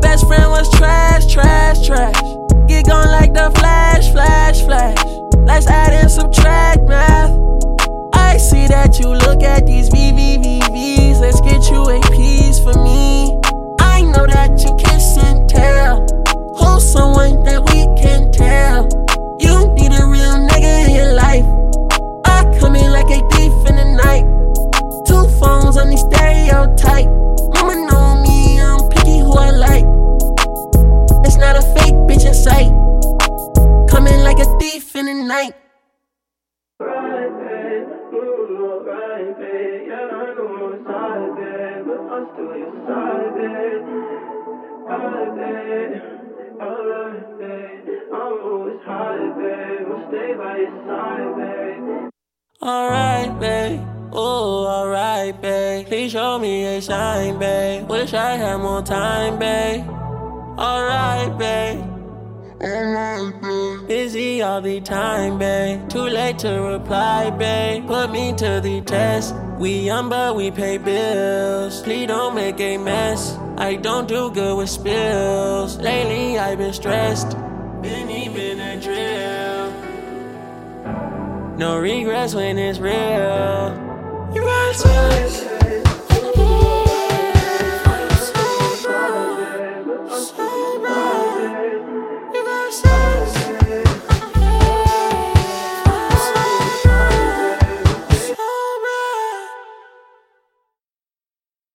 best friend was trash, trash, trash. Get gone like the flash, flash, flash. Let's add and subtract math. I see that you look at these VVVVs. Let's get you a piece for me. I know that you kiss and tell. Who's someone that we can tell? You need a real nigga in your life. I come in like a thief in the night. 2 phones on the stereotype. Mama know me, I'm picky who I like. It's not a fake bitch in sight. Coming like a thief in the night. Right, babe, right, babe. Yeah, I know it's hard, babe, but I'm still your side, babe. Right, babe, alright, babe. I'm always hard, babe. I'll stay by your side, babe. Alright, babe. Ooh, alright, babe. Please show me a sign, babe. Wish I had more time, babe. Alright, babe. Alright, babe. Busy all the time, babe. Too late to reply, babe. Put me to the test. We young but we pay bills. Please don't make a mess. I don't do good with spills. Lately I've been stressed. Been even a drill. No regrets when it's real. You got to